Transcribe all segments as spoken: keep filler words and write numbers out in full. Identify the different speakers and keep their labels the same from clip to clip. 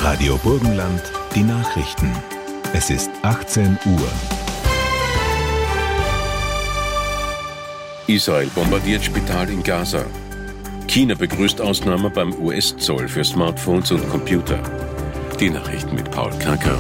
Speaker 1: Radio Burgenland, die Nachrichten. Es ist achtzehn Uhr.
Speaker 2: Israel bombardiert Spital in Gaza. China begrüßt Ausnahme beim U S-Zoll für Smartphones und Computer. Die Nachrichten mit Paul Kerker.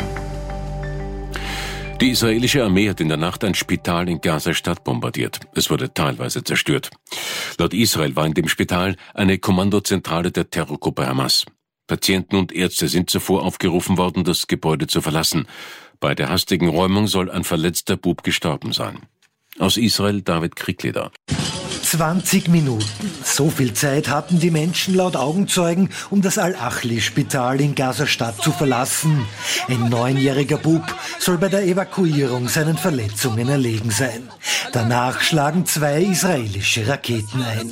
Speaker 2: Die israelische Armee hat in der Nacht ein Spital in Gaza-Stadt bombardiert. Es wurde teilweise zerstört. Laut Israel war in dem Spital eine Kommandozentrale der Terrorgruppe Hamas. Patienten und Ärzte sind zuvor aufgerufen worden, das Gebäude zu verlassen. Bei der hastigen Räumung soll ein verletzter Bub gestorben sein. Aus Israel David Kriegleder.
Speaker 3: zwanzig Minuten. So viel Zeit hatten die Menschen laut Augenzeugen, um das Al-Achli-Spital in Gaza-Stadt zu verlassen. Ein neunjähriger Bub soll bei der Evakuierung seinen Verletzungen erlegen sein. Danach schlagen zwei israelische Raketen ein.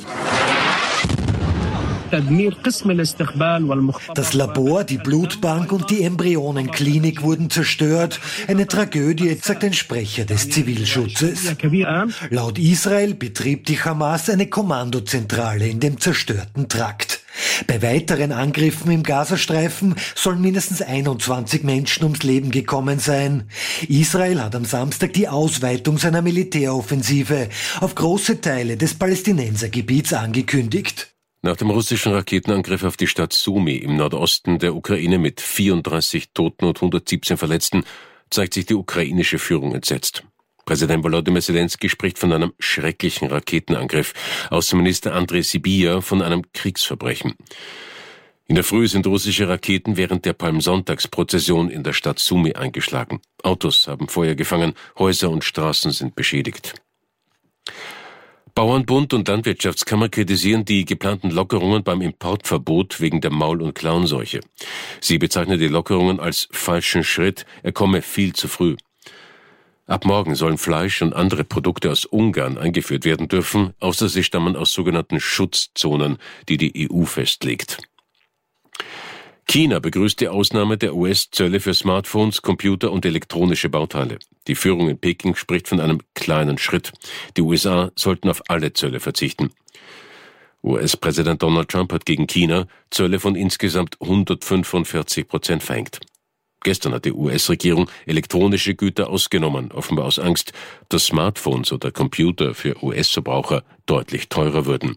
Speaker 3: Das Labor, die Blutbank und die Embryonenklinik wurden zerstört. Eine Tragödie, sagt ein Sprecher des Zivilschutzes. Laut Israel betrieb die Hamas eine Kommandozentrale in dem zerstörten Trakt. Bei weiteren Angriffen im Gazastreifen sollen mindestens einundzwanzig Menschen ums Leben gekommen sein. Israel hat am Samstag die Ausweitung seiner Militäroffensive auf große Teile des Palästinensergebiets angekündigt.
Speaker 2: Nach dem russischen Raketenangriff auf die Stadt Sumy im Nordosten der Ukraine mit vierunddreißig Toten und hundertsiebzehn Verletzten zeigt sich die ukrainische Führung entsetzt. Präsident Volodymyr Zelensky spricht von einem schrecklichen Raketenangriff, Außenminister Andrei Sybiha von einem Kriegsverbrechen. In der Früh sind russische Raketen während der Palmsonntagsprozession in der Stadt Sumy eingeschlagen. Autos haben Feuer gefangen, Häuser und Straßen sind beschädigt. Bauernbund und Landwirtschaftskammer kritisieren die geplanten Lockerungen beim Importverbot wegen der Maul- und Klauenseuche. Sie bezeichnen die Lockerungen als falschen Schritt, er komme viel zu früh. Ab morgen sollen Fleisch und andere Produkte aus Ungarn eingeführt werden dürfen, außer sie stammen aus sogenannten Schutzzonen, die die E U festlegt. China begrüßt die Ausnahme der U S-Zölle für Smartphones, Computer und elektronische Bauteile. Die Führung in Peking spricht von einem kleinen Schritt. Die U S A sollten auf alle Zölle verzichten. U S-Präsident Donald Trump hat gegen China Zölle von insgesamt hundertfünfundvierzig Prozent verhängt. Gestern hat die U S-Regierung elektronische Güter ausgenommen, offenbar aus Angst, dass Smartphones oder Computer für U S-Verbraucher deutlich teurer würden.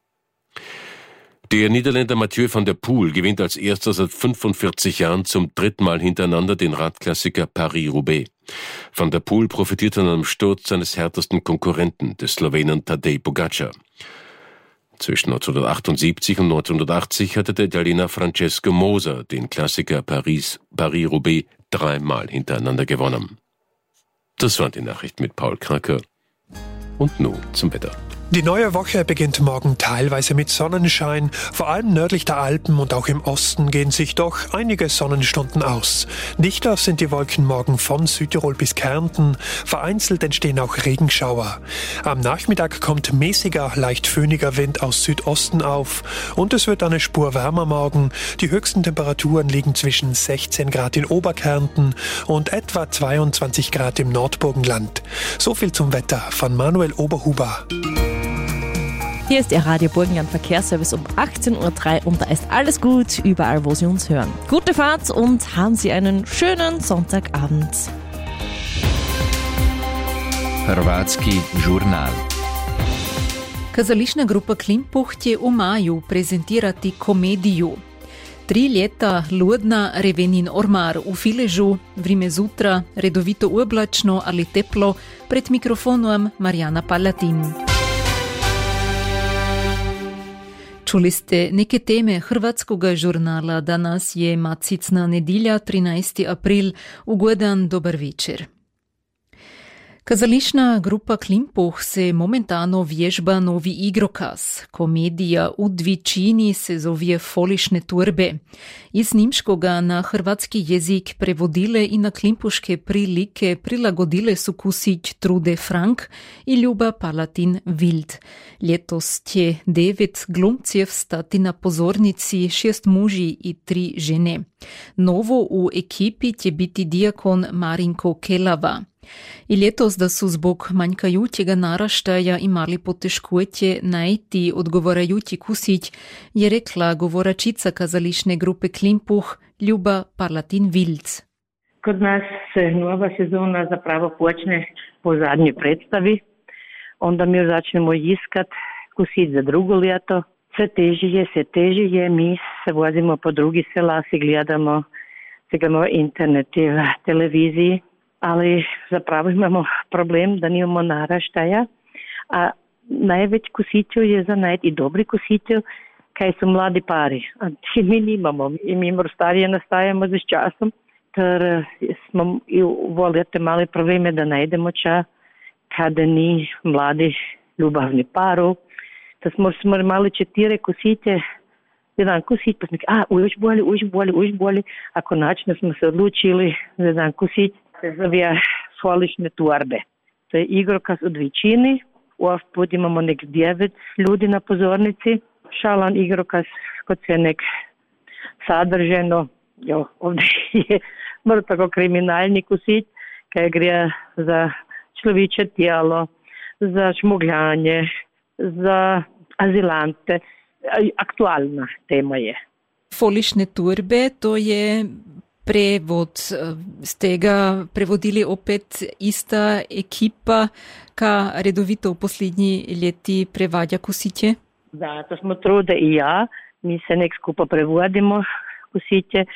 Speaker 2: Der Niederländer Mathieu van der Poel gewinnt als erster seit fünfundvierzig Jahren zum dritten Mal hintereinander den Radklassiker Paris-Roubaix. Van der Poel profitiert von einem Sturz seines härtesten Konkurrenten, des Slowenen Tadej Pogačar. Zwischen neunzehnhundertachtundsiebzig und neunzehnhundertachtzig hatte der Italiener Francesco Moser den Klassiker Paris, Paris-Roubaix dreimal hintereinander gewonnen. Das waren die Nachrichten mit Paul Kracker. Und nun zum Wetter.
Speaker 4: Die neue Woche beginnt morgen teilweise mit Sonnenschein. Vor allem nördlich der Alpen und auch im Osten gehen sich doch einige Sonnenstunden aus. Dichter sind die Wolken morgen von Südtirol bis Kärnten. Vereinzelt entstehen auch Regenschauer. Am Nachmittag kommt mäßiger, leicht föhniger Wind aus Südosten auf. Und es wird eine Spur wärmer morgen. Die höchsten Temperaturen liegen zwischen sechzehn Grad in Oberkärnten und etwa zweiundzwanzig Grad im Nordburgenland. So viel zum Wetter von Manuel Oberhuber.
Speaker 5: Hier ist Ihr Radio Burgenland Verkehrsservice um achtzehn Uhr drei und da ist alles gut, überall wo Sie uns hören. Gute Fahrt und haben Sie einen schönen Sonntagabend.
Speaker 6: Hrvatski žurnal.
Speaker 7: Kazališna grupa Klimpuhtje u maju prezentirati komediju. Tri ljeta ludna Revenin ormar u Filežu, vrime zutra, redovito oblačno ali teplo, pred mikrofonom Marijana Palatin. Čuli ste neke teme hrvatskoga žurnala. Danas je macicna nedilja, trinajsti april. Ugodan dobar večer. Kazališna grupa Klimpuh se momentano vježba novi igrokaz. Komedija u dvičini se zove Folišne turbe. Iz nimškoga na hrvatski jezik prevodile i na klimpuške prilike prilagodile su Kusić Trude Frank i Ljuba Palatin Wild. Letos će devet glumcev stati na pozornici, šest muži i tri žene. Novo u ekipi će biti dijakon Marinko Kelava. I letos, da su zbog manjkajućega naraštaja imali poteškoće najti odgovarajući kusić, je rekla govoračica kazališne grupe Klimpuh Ljuba Parlatin-Vilc.
Speaker 8: Kod nas se nova sezona zapravo počne po zadnjoj predstavi, onda mi začnemo iskat kusić za drugo ljeto. Sve teži je, sve teži je, mi se vozimo po drugi sela, si gledamo, si gledamo internet i televiziji, ali zapravo imamo problem da nimamo naraštaja, a najveći kusiću je za najti i dobri kusiću, kaj su mladi pari, a mi nimamo i mi starije nastajamo za časom, ter smo i volite mali probleme da najdemo ča kada ni mladi ljubavni paru. Da smo, smo imali četiri kusiće, jedan kusić, pa smo rekli, a, još bolje, još bolje, još bolje. A konačno smo se odlučili za jedan kusić, se zove Folišne torbe. To je igrokaz u dvičini, ovdje put imamo nek devet ljudi na pozornici, šalan igrokaz kod se nek sadrženo, jo, ovdje je malo tako kriminalni kusić, kaj gre za človeče tijelo, za šmugljanje, za azilante. Aktualna tema je.
Speaker 7: Folišne torbe, to je prevod. Ste ga prevodili opet ista ekipa, ka redovito v posljednji leti prevadja kusiće?
Speaker 8: Da, to smo trude i ja. Mi se nek skupa prevodimo kusiće.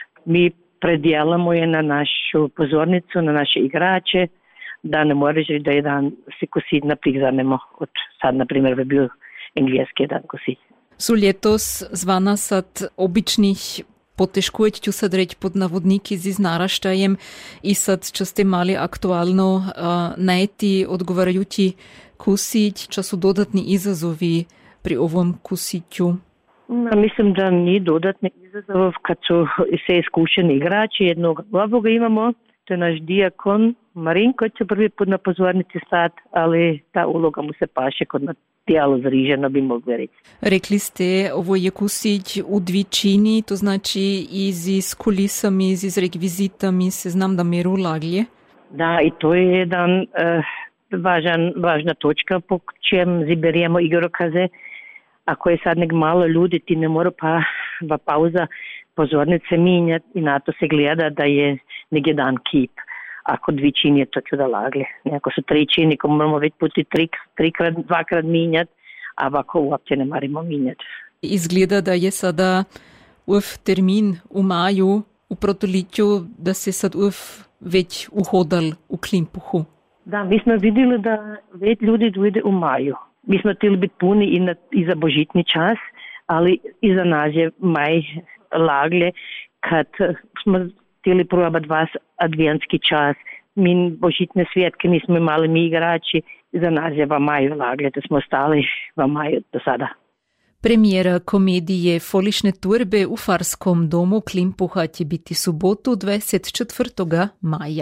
Speaker 8: Mi predjelamo je na našu pozornicu, na naše igrače, da ne moraš reći da jedan si kusić napriznemo. Od sad, na primjer, bi bio engleski jedan kusić.
Speaker 7: Su ljetos zvana sad običnih poteškojeť ću sad reći pod navodniki z naraštajem i sad čo ste mali aktualno uh, najti odgovarajući kusić, čo su dodatni izazovi pri ovom kusiću?
Speaker 8: No, mislim da ni dodatni izazov kad su se iskušeni igrači. Jednog novog imamo, to je naš dijakon Marinko, će prvi put na pozornici stat, ali ta uloga mu se paše kod na tijelo zriženo, bi mogli reći.
Speaker 7: Rekli ste, ovo je kusić u dvičini, to znači i s kulisami, i s rekvizitami, se znam da meru laglje.
Speaker 8: Da, i to je jedan uh, važan, važna točka po čem ziberujemo igrokaze. Ako je sad nek malo ljudi, ti ne mora pa va pauza pozornice minjati i na to se gleda da je nek jedan kip. Ako dvi čini je to čuda laglje. Ako su tri čini, ko moramo već puti tri, trikrat, dvakrat minjati, a ovako uopće ne marimo minjati.
Speaker 7: Izgleda da je sada uf termin u maju, u protoliću, da se sad uf već uhodal u Klimpuhu.
Speaker 8: Da, mi smo vidjeli da već ljudi dojde u maju. Mi smo htjeli biti puni i, na, i za božitni čas, ali i za nas je maj laglje, kad smo htjeli probati vas adventski čas. Mi božitne svjetke nismo imali mi igrači, za nas je v maju laglje, da smo stali v maju do sada.
Speaker 7: Premijera komedije Folišne torbe u Farskom domu Klimpuha će biti subotu dvadeset četvrtog maja.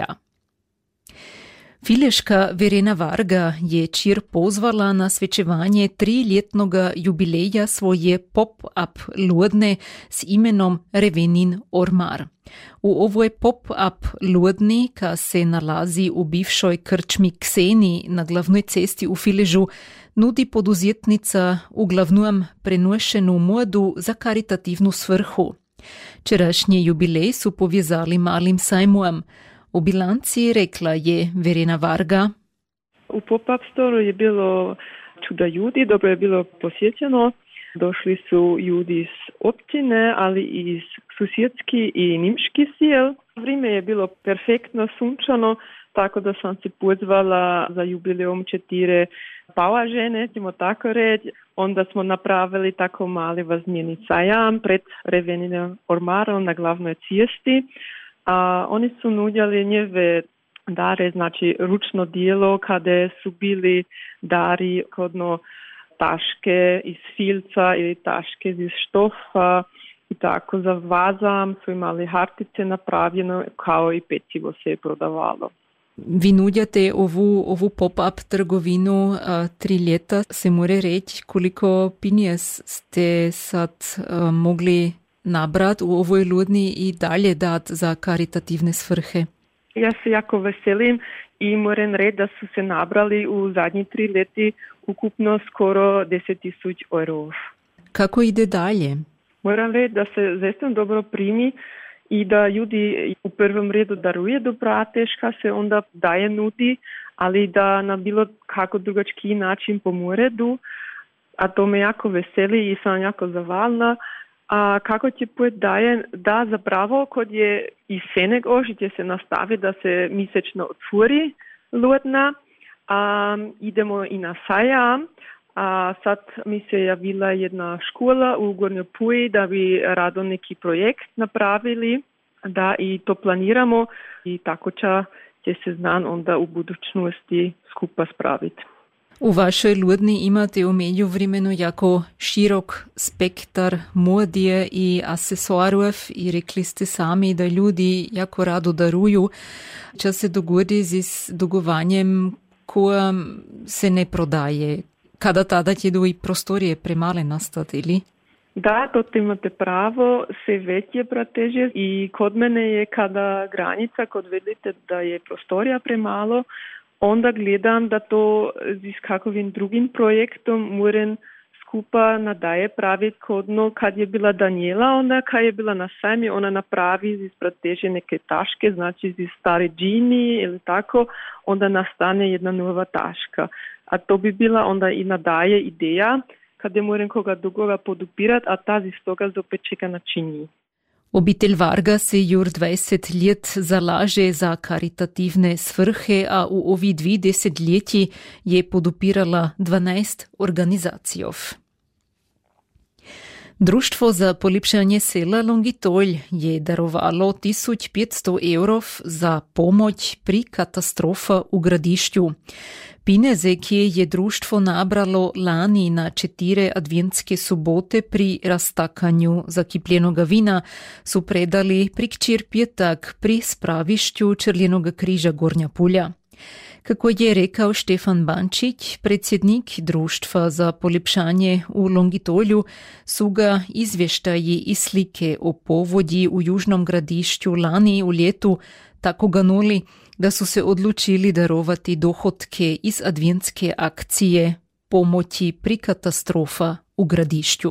Speaker 7: Fileška Verena Varga je čir pozvala na svečevanje triljetnog jubileja svoje pop-up ludne s imenom Revenin ormar. U ovoj pop-up ludni, ka se nalazi u bivšoj krčmi Kseni na glavnoj cesti u Filežu, nudi poduzetnica uglavnom prenošenu modu za karitativnu svrhu. Čerašnji jubilej su povezali malim sajmom. U bilanci rekla je Verena Varga.
Speaker 9: U pop-up storu je bilo čuda ljudi, dobro je bilo posjećeno. Došli su ljudi iz općine, ali i iz susjedski i nimški sjel. Vrijeme je bilo perfektno sunčano, tako da sam se pozvala za jubilejom četiri pava žene, ćemo tako reći. Onda smo napravili tako mali vazmjeni sajam pred Reveninim ormarom na glavnoj cesti. A oni su nudjali njeve dare, znači ručno dijelo, kada su bili dari kodno taške iz filca ili taške iz štofa i tako za vazam su imali hartice napravljeno, kao i pecivo se je prodavalo.
Speaker 7: Vi nudjate ovu, ovu pop-up trgovinu a, tri ljeta, se mora reći koliko pinjes ste sad a, mogli nabrat u ovoj ludni i dalje dat za karitativne svrhe?
Speaker 9: Ja se jako veselim i moram reći da su se nabrali u zadnji tri leti ukupno skoro deset tisuća eurov.
Speaker 7: Kako ide dalje?
Speaker 9: Moram reći da se zaista dobro primi i da ljudi u prvom redu daruje dobra teška se onda daje nudi, ali da na bilo kako drugačiji način pomoredu, a to me jako veseli i sam jako zavalna. A kako će put daje, da zapravo kod je i senek ožitje se nastavi da se mjesečno otvori lutna, a idemo i na sajam. A sad mi se javila jedna škola u Gornjoj Puji da bi rado neki projekt napravili, da i to planiramo i tako će se znan onda u budućnosti skupa spraviti.
Speaker 7: U vašoj Ludni imate u međuvremenu jako širok spektar modije i aksesuarov i rekli ste sami da ljudi jako rado daruju. Čo se dogodi s dugovanjem koja se ne prodaje? Kada tada će do i prostorije premale nastati, ili?
Speaker 9: Da, to imate pravo, se već je prateže i kod mene je kada granica, kod vidite da je prostorija premalo, onda gledam da to s kakovim drugim projektom moram skupa nadaje praviti kodno kad je bila Daniela, onda kad je bila na sajmi, ona napravi iz prateže neke taške, znači iz stare džini ili tako, onda nastane jedna nova taška. A to bi bila onda i nadaje ideja, kada moram koga drugoga podupirati, a ta iz toga zopet čeka načini.
Speaker 7: Obitelj Varga se jur dvajset let zalaže za karitativne svrhe, a u ovi dve desetletji je podupirala dvanajst organizacijov. Društvo za polepšanje sela Longitolj je darovalo tisoč petsto evrov za pomoć pri katastrofa u Gradišću. Pineze, kje je društvo nabralo lani na četire adventske sobote pri raztakanju zakipljenoga vina, su predali prikčer petak pri spravišću Črljenoga križa Gornja Pulja. Kako je rekao Štefan Bančić, predsjednik društva za polepšanje u Longitolju, su ga izvještaji i slike o povodji u Južnom Gradišću lani u ljetu tako ganuli, da su se odlučili darovati dohotke iz adventske akcije pomoći pri katastrofa u Gradišću.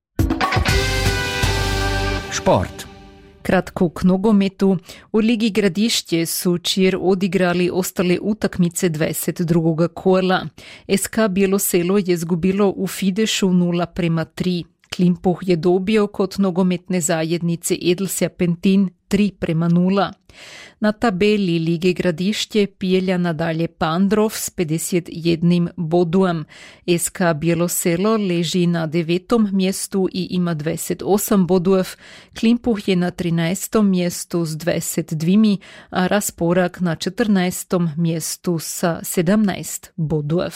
Speaker 6: Šport.
Speaker 7: Kratko k nogometu. U Ligi Gradišće su čir odigrali ostale utakmice dvadeset drugog kola. es ka Bjeloselo je zgubilo u Fidešu nula prema tri. Klimpuh je dobio kod nogometne zajednice Edelsja Pentin tri prema nula. Na tabeli Lige Gradišće pijelja nadalje Pandrov s pedeset jednim bodujem. es ka Bjeloselo leži na devetom mjestu i ima dvadeset osam bodujev. Klimpuh je na trinajstom mjestu s dvadeset dvimi, a Rasporak na četrnaestom mjestu sa sedemnaest bodujev.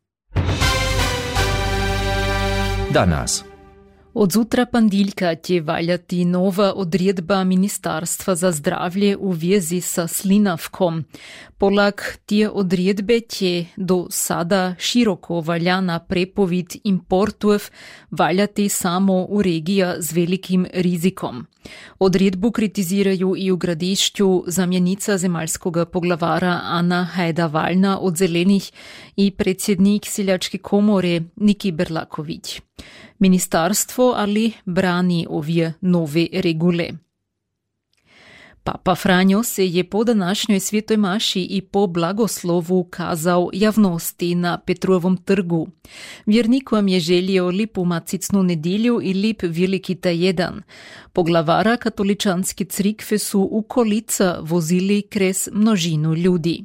Speaker 6: Danas.
Speaker 7: Od zutra pandiljka će valjati nova odredba Ministarstva za zdravlje u vezi sa slinavkom. Polag tije odredbe će do sada široko valjana prepovid importov valjati samo u regija z velikim rizikom. Odredbu kritiziraju i u Gradišću zamjenica zemaljskoga poglavara Ana Hajda-Valna od Zelenih i predsjednik Seljačke komore Niki Berlaković. Ministarstvo ali brani ovje nove regule. Papa Franjo se je po današnjoj svetoj maši i po blagoslovu kazao javnosti na Petruovom trgu. Vjernikom je želio lipu macicnu nedjelju i lip veliki tajedan. Poglavara katoličanske crikve su u kolica vozili kres množinu ljudi.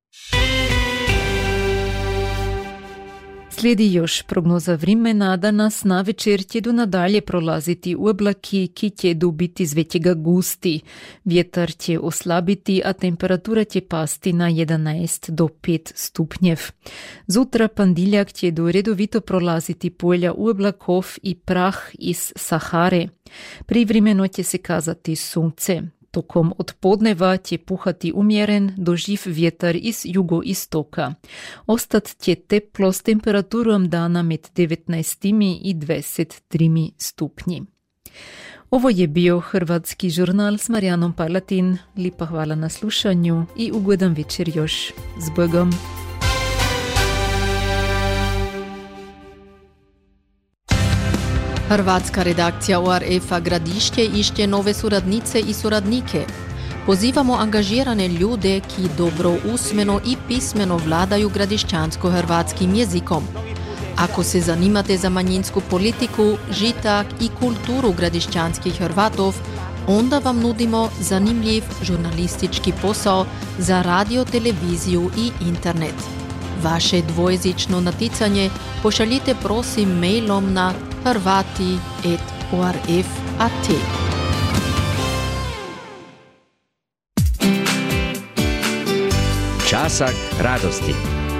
Speaker 7: Slijedi još prognoza vremena, da nas na večer će do nadalje prolaziti u oblaki, ki će do biti z većega gusti. Vjetar će oslabiti, a temperatura će pasti na jedanaest do pet stupnjev. Zutra pandiljak će do redovito prolaziti polja u oblakov i prah iz Sahare. Privremeno će se kazati sunce. Tokom odpodneva će puhati umjeren doživ vjetar iz jugoistoka. Ostat će teplo s temperaturom dana med devetnaest i dvadeset tri stupnji. Ovo je bio Hrvatski žurnal s Marijanom Palatin. Lipa hvala na slušanju i ugodan večer još. S Bogom.
Speaker 10: Hrvatska redakcija O R F-a Gradišće išče nove suradnice i suradnike. Pozivamo angažirane ljude, ki dobro usmeno i pismeno vladaju gradišćansko-hrvatskim jezikom. Ako se zanimate za manjinsku politiku, žitak i kulturu gradišćanskih Hrvatov, onda vam nudimo zanimljiv žurnalistički posao za radio, televiziju i internet. Vaše dvojezično naticanje pošaljite prosim mailom na hrvati at o r f dot a t.
Speaker 6: Časak radosti.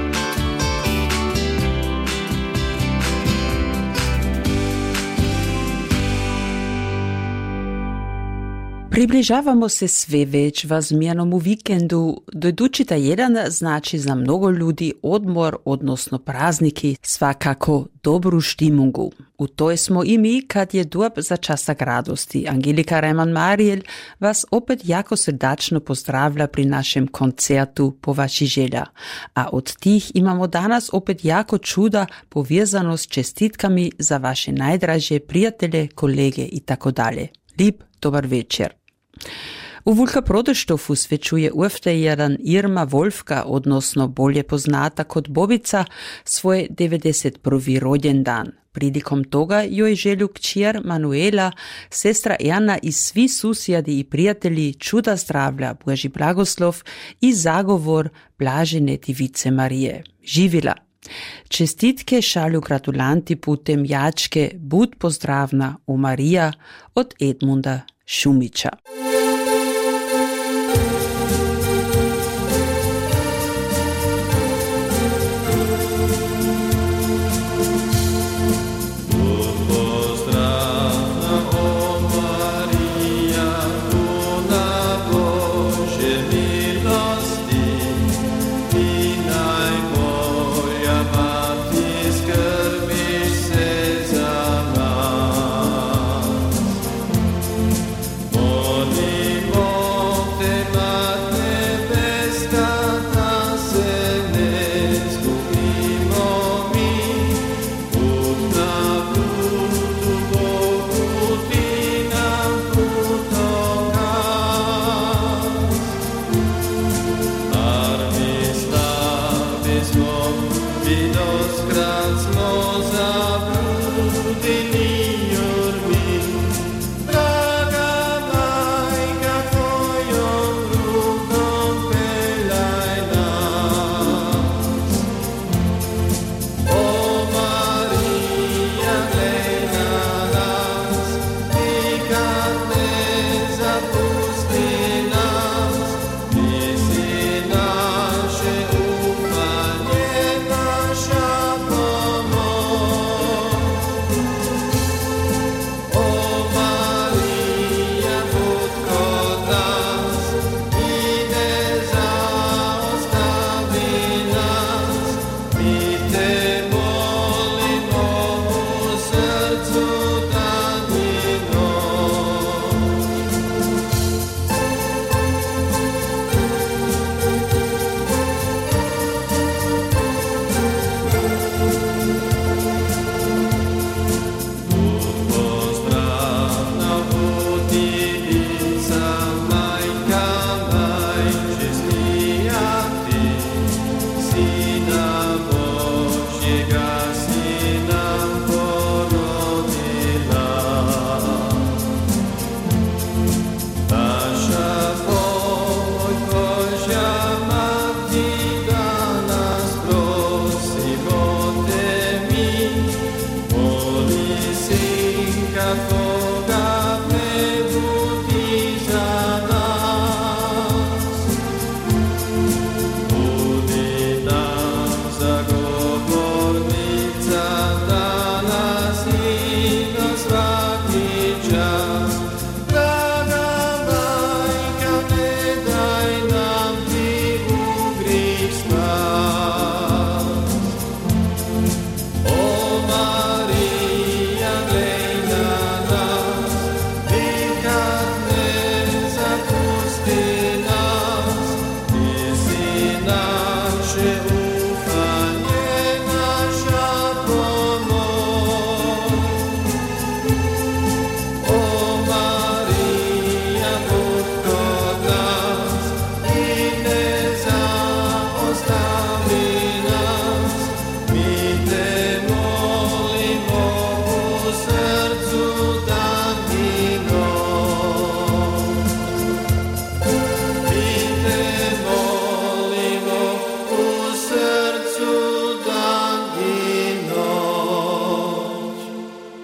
Speaker 11: Približavamo se sve već razmjernom vikendu. Dodući ta jedan znači za mnogo ljudi odmor, odnosno prazniki, svakako dobru štimungu. U toj smo i mi kad je dob za časak radosti. Angelika Reimann-Mariel vas opet jako srdačno pozdravlja pri našem koncertu po vaši želja. A od tih imamo danas opet jako čuda povezano s čestitkami za vaše najdraže prijatelje, kolege i tako dalje. Lip dobar večer. U Vulka Prodoštofu svečuje ufte jedan Irma Wolfka, odnosno bolje poznata kod Bobica, svoj devedeset prvi rođendan. Prilikom toga joj želju kćer Manuela, sestra Erna i svi susjedi i prijatelji čuda zdravlja, Božji blagoslov i zagovor blažene Divice Marije. Živila! Čestitke šalju gratulanti putem jačke Bud pozdravna u Marija od Edmunda Šumića.
Speaker 12: Holy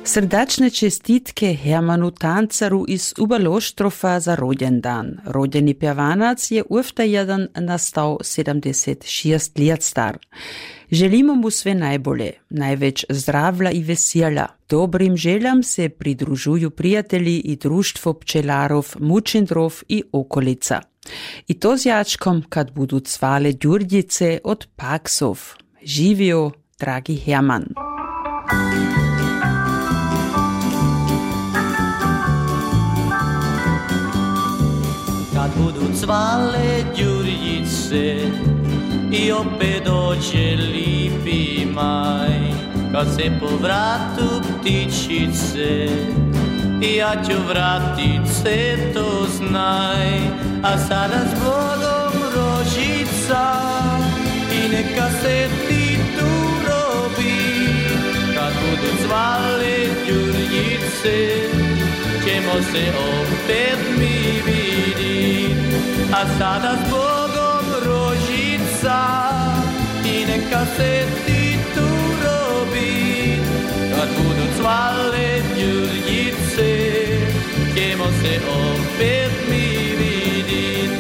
Speaker 11: Srdačne čestitke Hermanu Tancaru iz Ubaloštrofa za rođendan. Rođeni pjevanac je uvta jedan nastal sedemdeset šest let star. Želimo mu sve najbolje, največ zdravla i vesela. Dobrim željam se pridružuju prijatelji i društvo pčelarov Mučindrov i okolica. I to z jačkom, kad budu cvale đurđice od paksov. Živio, dragi Herman.
Speaker 12: Kad budu cvale đurđice i opet dođe lipi maj, kad se po vratu ptičice i ja ću vratit se, to znaj. A sada s Bogom rožica i neka se ti tu robi. Kad budu cvale đurđice ćemo se opet mi vidit. A sada s Bogom rožica i neka se ti tu robi. Kad budu cvale đurđice ćemo se opet mi vidit.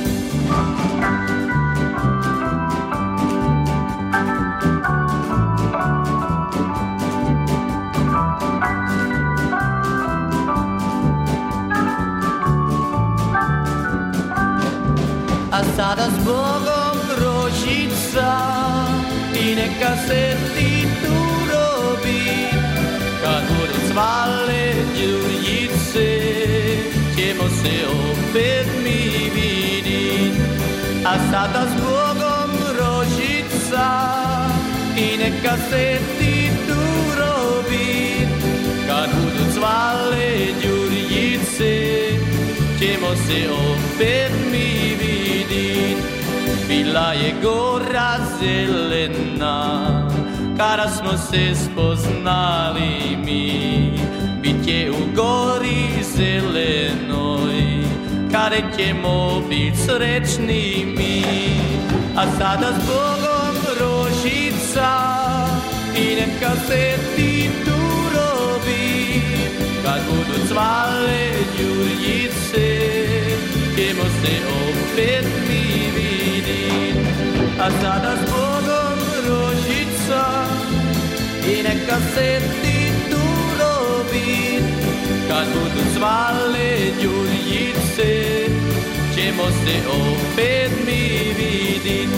Speaker 12: A sada s Bogom rožica i neka se ti tu robi. Kad budu cvale đurđice ćemo se opet mi vidit. A sada s Bogom rožica i neka se ti tu robi. Kad budu cvale đurđice ćemo se opet mi vidit. Bila je gora zelena kada smo se spoznali mi. Bit je u gori zelenoj kada ćemo bit srećni mi. A sada s Bogom rožica i neka se ti tu robi. Kad budu cvale đurđice ćemo se opet mi vidit. A sada s Bogom rožica i neka se ti tu robi. Kad budu cvale đurđice ćemo se opet mi vidit.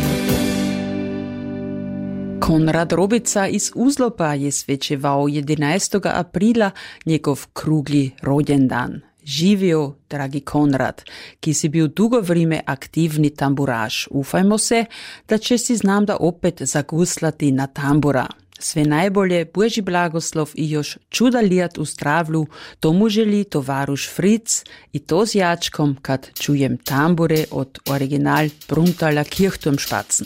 Speaker 11: Konrad Robica iz Uzlopa je svečeval jedenajstog aprila njegov krugli rođendan. Živio, dragi Konrad, ki si bil dugo vrime aktivni tamburaž. Ufajmo se, da će si znam da opet zaguslati na tambura. Sve najbolje, Božji blagoslov i još čuda lijat u zdravlju, to mu želi tovaruš Fritz i to z jačkom, kad čujem tambure od original Bruntala Kirchturmspatzen.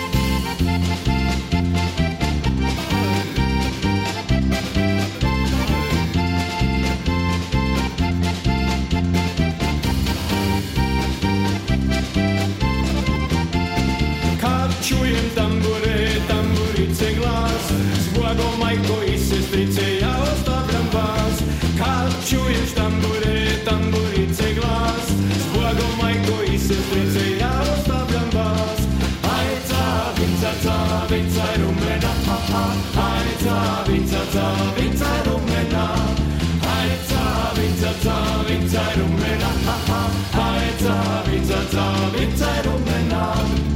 Speaker 13: Čujem tambure, tamburice glas, s blagom majko i sestrice ja ostavljam vas. Kad čujem tambure, tamburice glas, s blagom majko i sestrice ja ostavljam vas. Ajca, vinca, ca, vinca rumena, ha, ha. Ajca, vinca, ca, vinca rumena. Ajca, vinca, ca, vinca rumena, ha, ha. Ajca, vinca, ca, vinca rumena.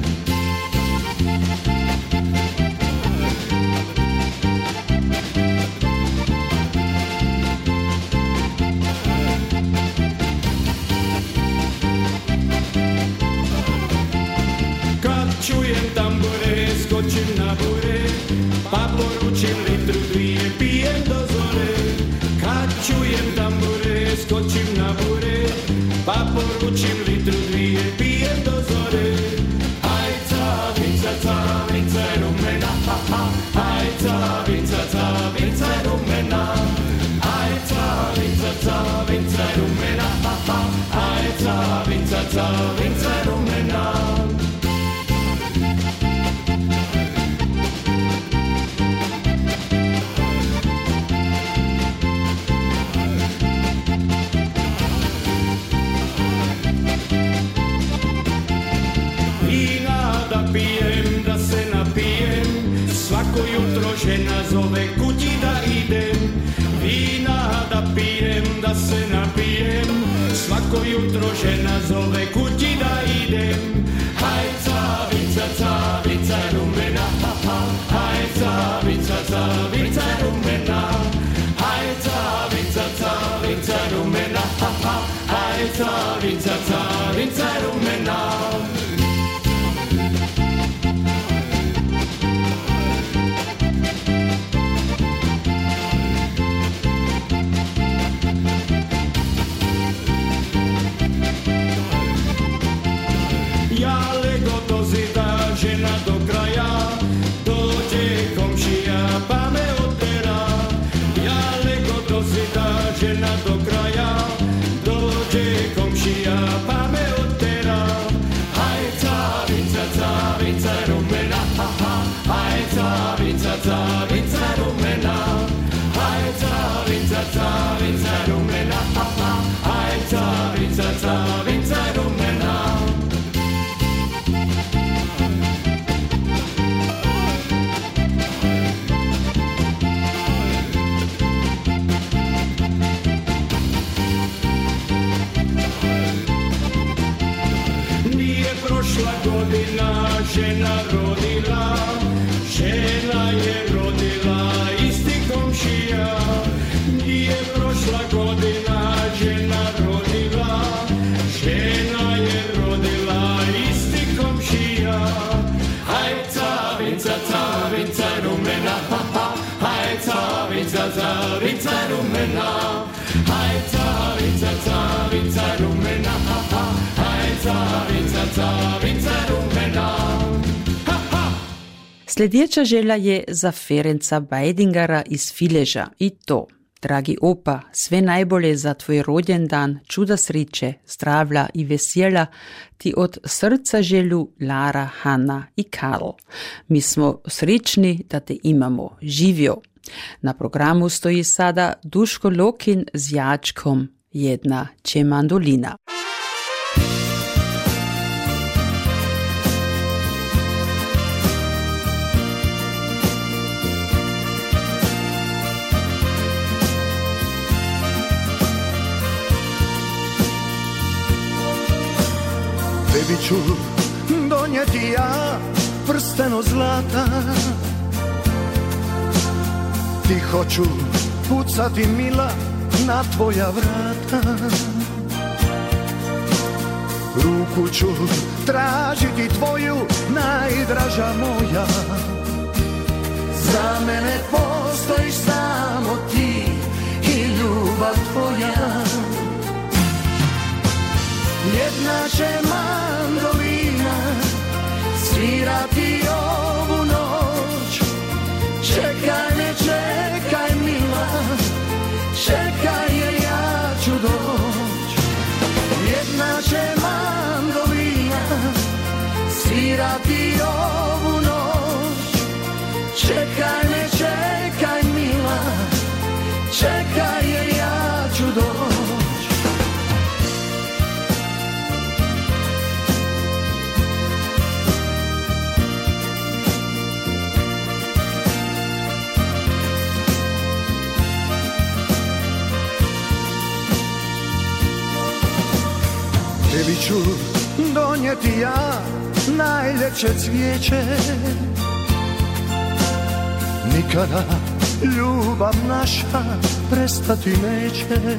Speaker 13: Čujem tambure, skočim na bure, pa poručim litru dvije, pijem do zore. Kad čujem tambure, skočim na bure, pa poručim litru dvije, pijem do zore. Ajca, vinca, ca, vinca rumena, ha, ha. Ajca, vinca, ca, vinca rumena. Ajca, vinca, ca, vinca rumena, ha, ha. Ajca, vinca, ca, vinca rumena. žena zove, kući da idem, vina da pijem, da se napijem. Svako jutro žena zove, kući da idem. Haj cavica, cavica rumena, ha, ha. Haj cavica, cavica rumena. Haj cavica, cavica rumena, ha, ha. Haj cavica, cavica rumena. Ja lego do zida, žena do kraja, dođe komšija pa me otera. Ja lego do zida, žena do kraja, dođe komšija pa me otera. Haj cavica, cavica rumena, ha, ha. Haj cavica, cavica rumena. Haj cavica, cavica rumena, ha, ha. Haj cavica, cavica rumena. Prošla godina žena rodila, žena je rodila isti komšija. Nije prošla godina žena rodila, žena je rodila isti komšija. Haj cavica, cavica rumena, ha, ha. Haj cavica, cavica rumena. Haj cavica, cavica rumena, ha, ha. Haj cavica, cavica rumena. Ha, ha.
Speaker 11: Sljedeća želja je za Ferenca Bajdingara iz Fileža i to: dragi opa, sve najbolje za tvoj rođendan, čuda sreće, zdravlja i vesela ti od srca želju Lara, Hanna i Karl. Mi smo srećni da te imamo, živio. Na programu stoji sada Duško Lokin z Jačkom, jedna će mandolina.
Speaker 14: Tebi ću donijeti ja prsteno zlata, ti hoću pucati mila na tvoja vrata. Ruku ću tražiti tvoju, najdraža moja. Za mene postojiš samo ti i ljubav tvoja. Jedna će mandolina svirati ovu noć. Čekaj me, čekaj mila, čekaj jer ja ću doć. Jedna će mandolina svirati ovu noć. Čekaj me, čekaj mila, čekaj jer ja ću doć. Tebi ću donijeti ja najljepše cvijeće. Nikada ljubav naša prestati neće.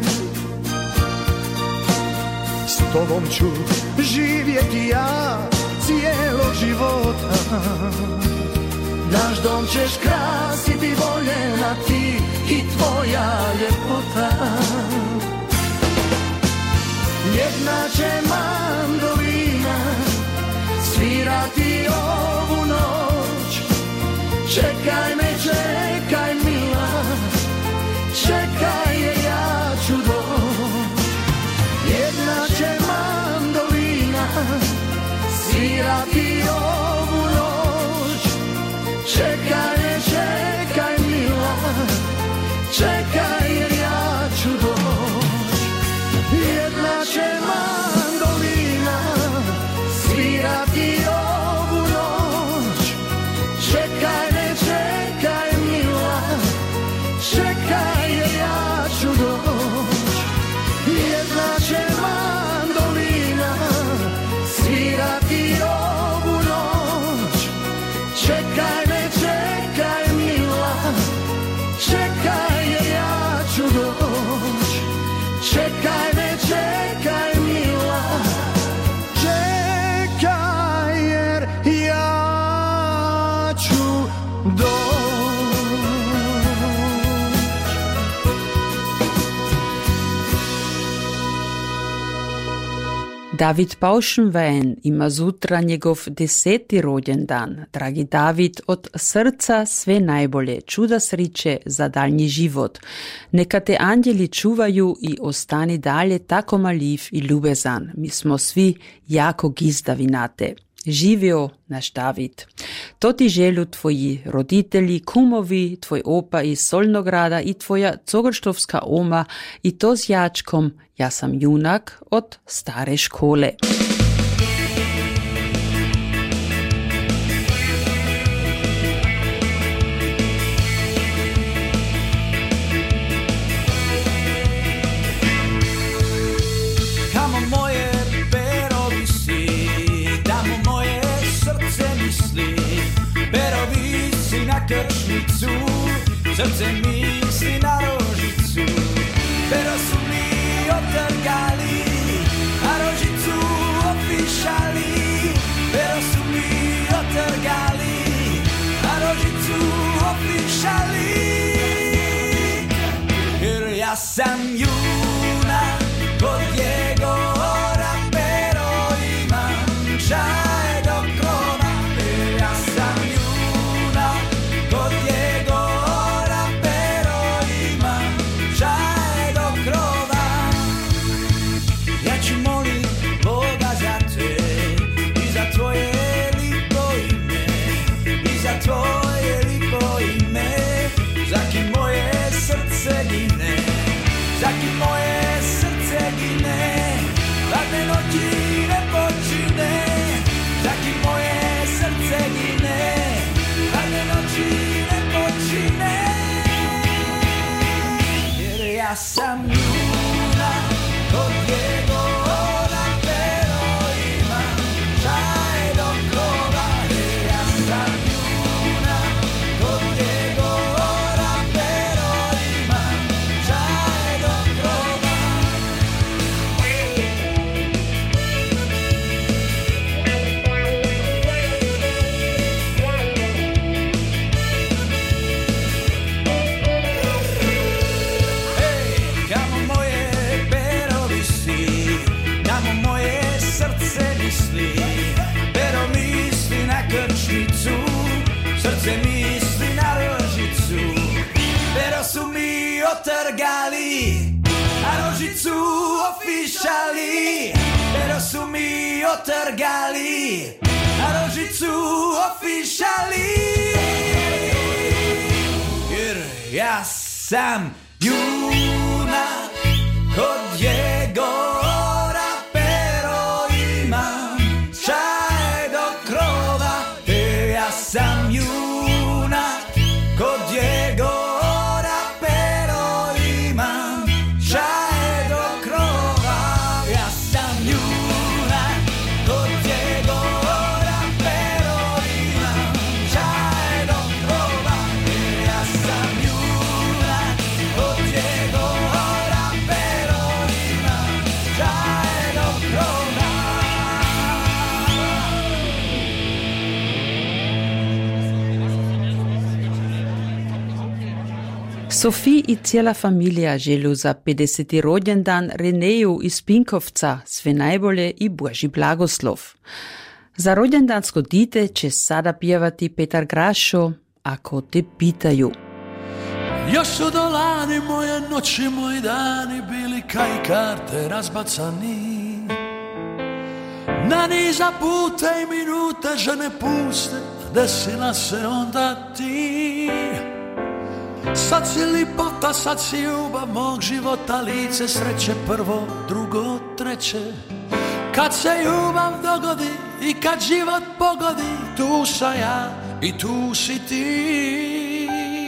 Speaker 14: S tobom ću živjeti ja cijelog života. Naš dom ćeš krasiti voljena ti i tvoja ljepota. Jedna će mandolina svirati ovu noć. Čekaj me, čekaj mila, čekaj jer ja ću doć. Jedna će mandolina svirati ovu noć. Čekaj me, čekaj mila, čekaj jer ja ću doć. Jedna će mandolina svirati ovu noć. Čekaj me, čekaj mi
Speaker 11: David Pauschenwein ima sutra njegov deseti rođendan. Dragi David, od srca sve najbolje, čuda sriče za daljnji život. Neka te anđeli čuvaju i ostani dalje tako maljiv i ljubezan. Mi smo svi jako gizdavi na te. Živio naš David. To ti želju tvoji roditelji, kumovi, tvoj opa iz Solnograda i tvoja cogorštovska oma i to s jačkom Ja sam junak od stare škole.
Speaker 12: Kamo moje pero visi, tamo moje srce misli. Pero visi na kršnicu, srce misli na rožicu. Pero su mi otrgali, a rožicu ofišali. Pero su mi otrgali, a rožicu ofišali. Jer ja sam junak kod Jegora, pero imam čaj do krova. Jer ja sam junak kod Jegora, pero imam čaj do krova. Ja ću molit Boga za te i za tvoje lipo ime, i za tvoje lipo ime. Za kim moje srce gine, za kim moje srce gine, hladne noći ne počine. Za kim moje srce gine, hladne noći ne počine. Jer ja sam junak kod Jegora, pero imam čaj do krova. Jer ja sam junak kod Jegora, pero imam čaj do krova. Hej, kamo moje pero visi, kamo moje srce misli. Pero misli na kršnicu, srce misli na rožicu. Pero su mi otrgali, a rožicu ofišali. Pero su mi otrgali, a rožicu ofišali. Jer ja sam junak kod Jegora, pero imam čaj do krova. Jer ja sam junak kod Jegora, pero imam čaj do krova. Ja sam junak kod Jegora, pero imam čaj do krova. Jer ja sam junak kod Jegora, pero imam čaj do krova.
Speaker 11: Sofie i cijela familija želju za pedeseti rođendan Reneju iz Pinkovca sve najbolje i Božji blagoslov. Za rođendansko dite će sada pjevati Petar Grašo, Ako te pitaju.
Speaker 15: Još su dolani moje noći, moji dani bili kaj karte razbacani. Na niza puta i minuta žene puste, desila se onda ti. Sad si lipota, sad si ljubav mog života, lice sreće prvo, drugo, treće. Kad se ljubav dogodi i kad život pogodi, tu sam ja i tu si ti.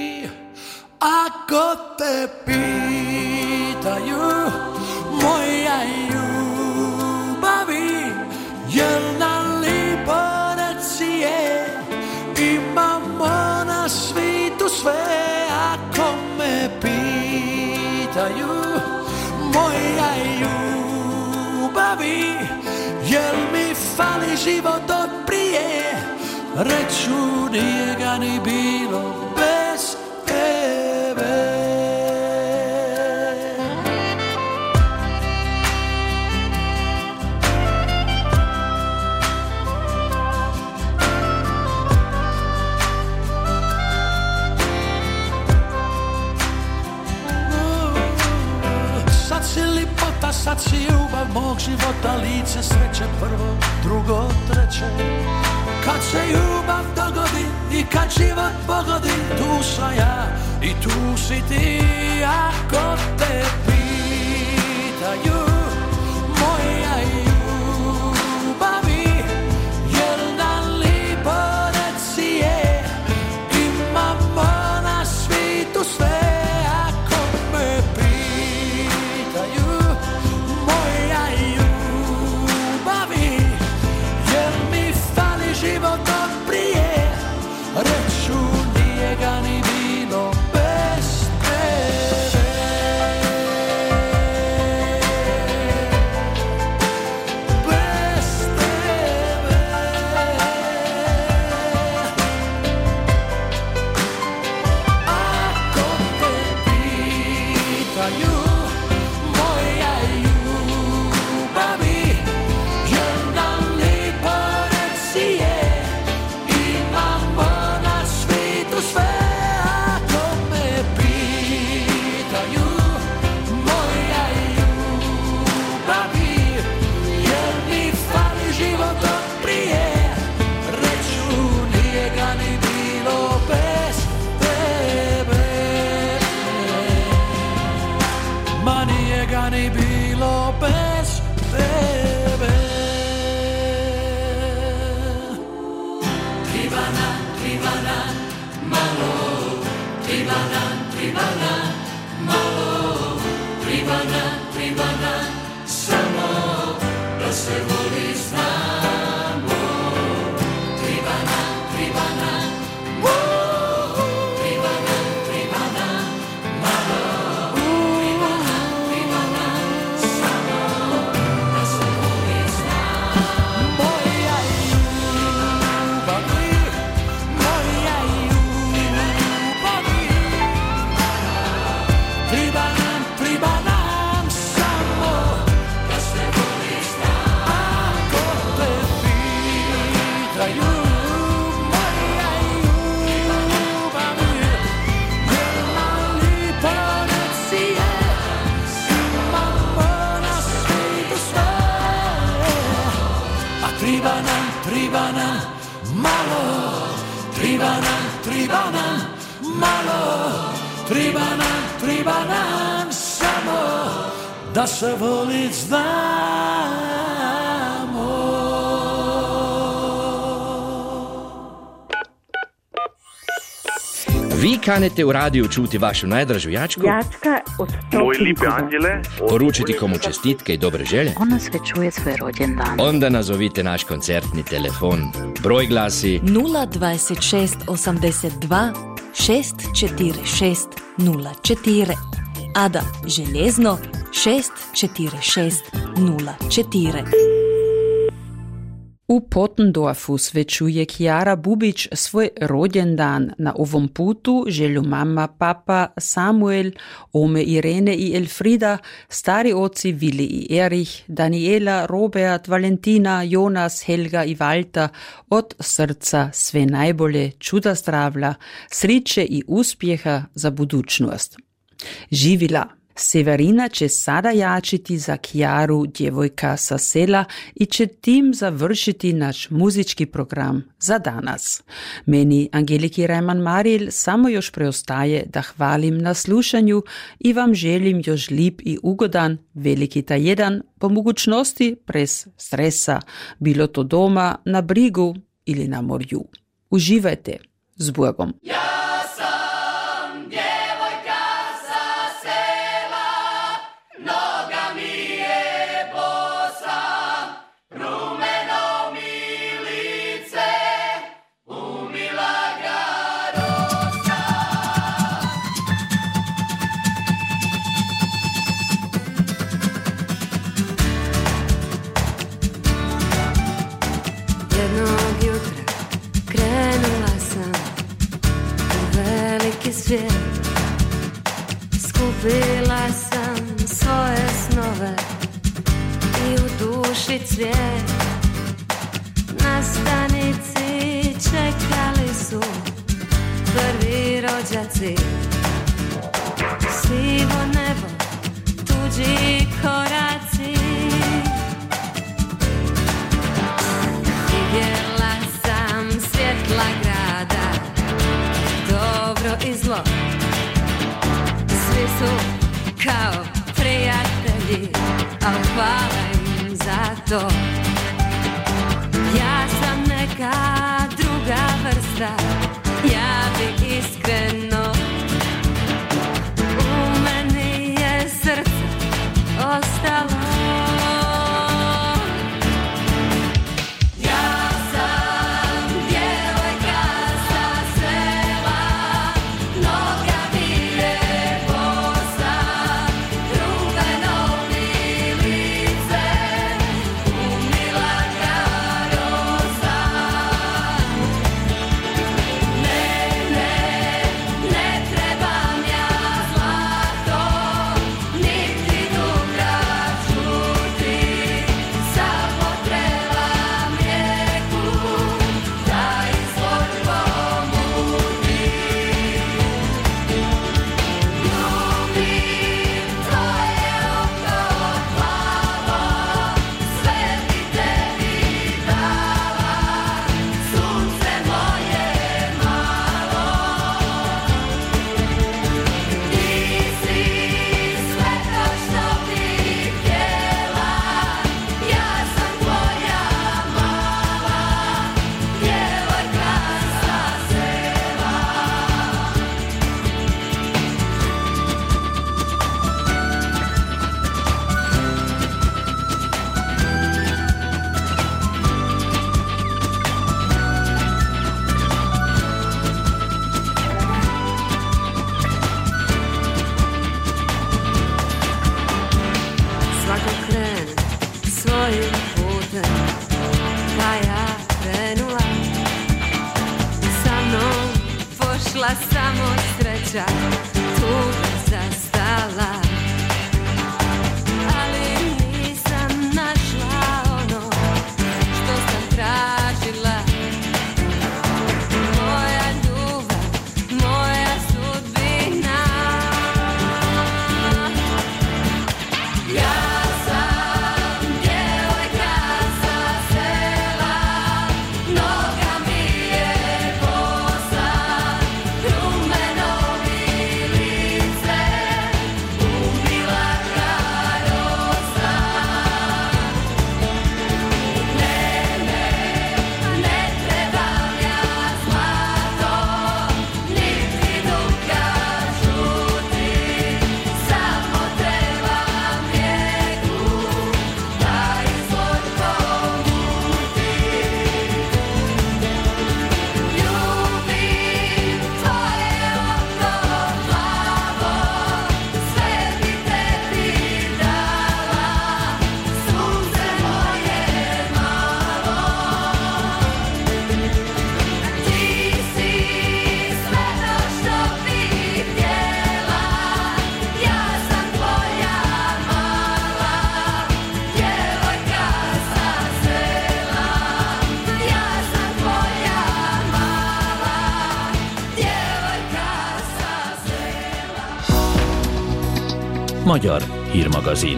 Speaker 15: Ako te pitaju moja ljubavi, jel nam lipo reci je, imamo na svitu sve. Ako me pitaju moja ljubavi, jel mi fali život od prije, reću nije ga ni bilo bez tebe. života lice sreće prvo, drugo, treće. Kad se ljubav dogodi i kad život pogodi, tu sam ja i tu si ti. Ako te pitaju moja ljubavi, jedan li pored si je, imamo na svijetu sve. Ako me pitaju moja ljubavi, jer mi fali život od prije, reću nije ga ni bilo bez tebe. Bez tebe. Ako te pitaju moja ljubavi, jedan li pored si je, imamo na svijetu sve. Ako me pitaju moja ljubavi, jer mi fali život od prije, reću nije ga ni bilo bez tebe. Ma nije ga ni bilo bez tebe. Triba nam, triba nam malo, triba nam, triba nam malo, triba nam, triba nam samo da se voli znamo. Triba nam, triba nam, triba nam, triba nam malo, triba nam, triba nam samo da se voli znamo. Moja ljubavi, moja ljubavi, triba nam, triba nam samo da se voli znamo. Ako te pitaju moja ljubavi, jedna li pored si je, imamo na svijetu sve. A triba nam, triba nam malo, triba nam, triba nam malo, triba nam, triba nam samo da se volit znamo.
Speaker 6: Vi kanete u radiju čuti vašu najdražu jačku,
Speaker 16: Jačka od
Speaker 17: Moj lipe anđele,
Speaker 6: poručiti komu čestitke i dobre želje.
Speaker 16: Ona sve čuje svoj rođendan.
Speaker 6: Onda nazovite naš koncertni telefon. Broj glasi
Speaker 5: nula dvajset šest osamdeset dva šest četiri šest nula četiri. Ada željezno šest četiri šest nula četiri.
Speaker 11: U Potendorfu svečuje Chiara Bubić svoj rođendan. Na ovom putu želju mama, papa, Samuel, ome Irene i Elfrida, stari oci Vili i Erich, Daniela, Robert, Valentina, Jonas, Helga i Walter od srca sve najbolje, čuda zdravlja, sreće i uspjeha za budućnost. Živila! Severina će sada jačiti za Chiaru, djevojka sa sela, i će tim završiti naš muzički program za danas. Meni, Angeliki Reimann-Maril, samo još preostaje da hvalim na slušanju i vam želim još lip i ugodan veliki ta jedan, po mogućnosti brez stresa, bilo to doma, na brigu ili na morju. Uživajte, s Bogom!
Speaker 18: Jednog jutra krenula sam u veliki svijet. Skupila sam svoje snove i u duši cvijet. Na stanici čekali su prvi rođaci. Sivo nebo, tuđi koraci. al hvala im za to. Ja sam neka druga vrsta, ja bi iskreno, u meni je srce ostalo. Samo sreća tu zastala, ali nisam našla ono što sam tražila. Moja ljubav, moja sudbina. Ja sam djevojka sa sela, noga mi je bosa,
Speaker 17: Magyar Hírmagazin.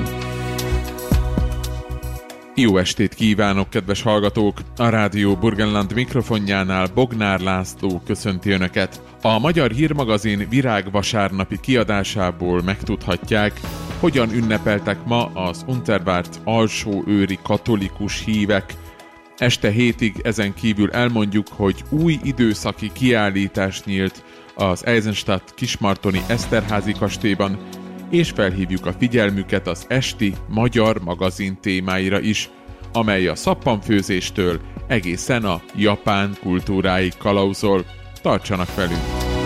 Speaker 19: Jó estét kívánok, kedves hallgatók! A Rádió Burgenland mikrofonjánál Bognár László köszönti Önöket. A Magyar Hírmagazin virágvasárnapi kiadásából megtudhatják, hogyan ünnepeltek ma az Untervárt alsóőri katolikus hívek. Este hétig ezen kívül elmondjuk, hogy új időszaki kiállítás nyílt az Eisenstadt Kismartoni Eszterházy kastélyban, és felhívjuk a figyelmüket az esti Magyar magazin témáira is, amely a szappanfőzéstől egészen a japán kultúráig kalauzol. Tartsanak velünk!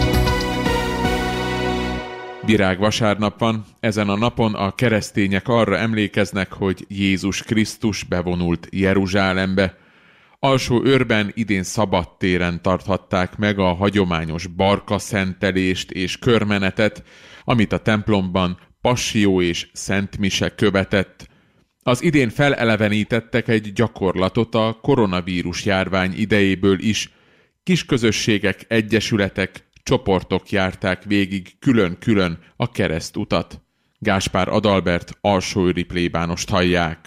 Speaker 19: Virágvasárnap van, ezen a napon a keresztények arra emlékeznek, hogy Jézus Krisztus bevonult Jeruzsálembe. Alsóőrben idén szabadtéren tarthatták meg a hagyományos barkaszentelést és körmenetet, amit a templomban passió és szentmise követett. Az idén felelevenítettek egy gyakorlatot a koronavírus járvány idejéből is. Kisközösségek, egyesületek, csoportok járták végig külön-külön a keresztutat. Gáspár Adalbert alsóőri plébánost hallják.